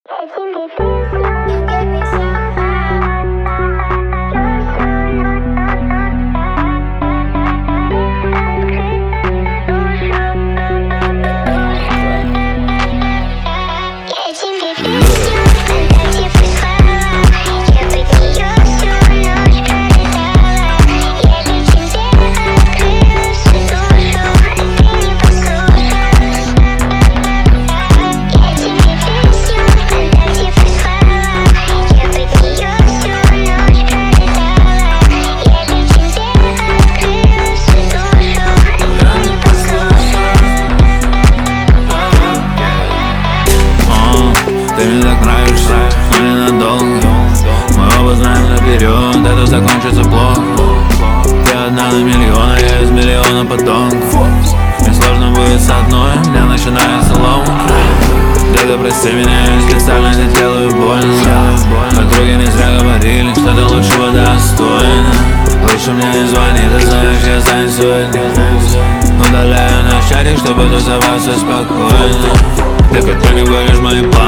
Ты мне так нравишься, но ненадолго. Мы оба знаем наперед, это закончится плохо. Ты одна на миллион, а я из миллиона подонков. Мне сложно будет с одной, мне начинается ломка. Деда, прости меня, я специально не делаю больно. Подруги не зря говорили, что ты лучшего достойна. Лучше мне не звони, ты знаешь, я занят сегодня. Удаляю наш чатик, чтобы тусоваться спокойно. Ты хоть не говоришь мои планы.